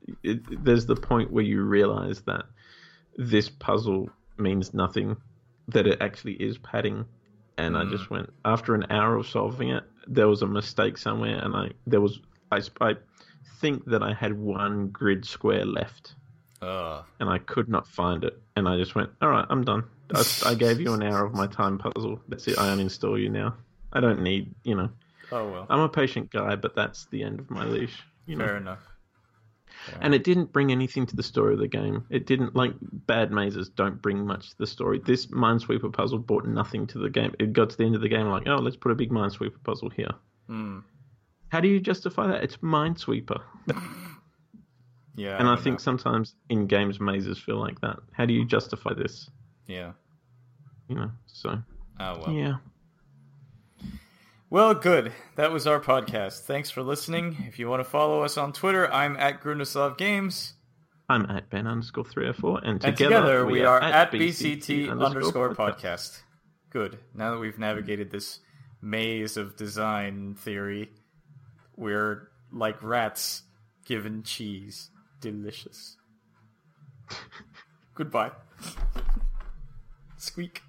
there's the point where you realize that this puzzle means nothing, that it actually is padding. And I just went, after an hour of solving it, there was a mistake somewhere, and I think that I had one grid square left, and I could not find it. And I just went, all right, I'm done. I gave you an hour of my time puzzle. That's it. I uninstall you now. I don't need, Oh, well. I'm a patient guy, but that's the end of my leash. Fair enough. And it didn't bring anything to the story of the game. It didn't, like, bad mazes don't bring much to the story. This Minesweeper puzzle brought nothing to the game. It got to the end of the game like, oh, let's put a big Minesweeper puzzle here. How do you justify that? It's Minesweeper. Yeah. And I think sometimes in games mazes feel like that. How do you justify this? Yeah. So. Oh, well. Yeah. Well, good. That was our podcast. Thanks for listening. If you want to follow us on Twitter, I'm at Grunoslav Games. I'm at Ben_304. And together we are at BCT_podcast. Good. Now that we've navigated this maze of design theory, we're like rats given cheese. Delicious. Goodbye. Squeak.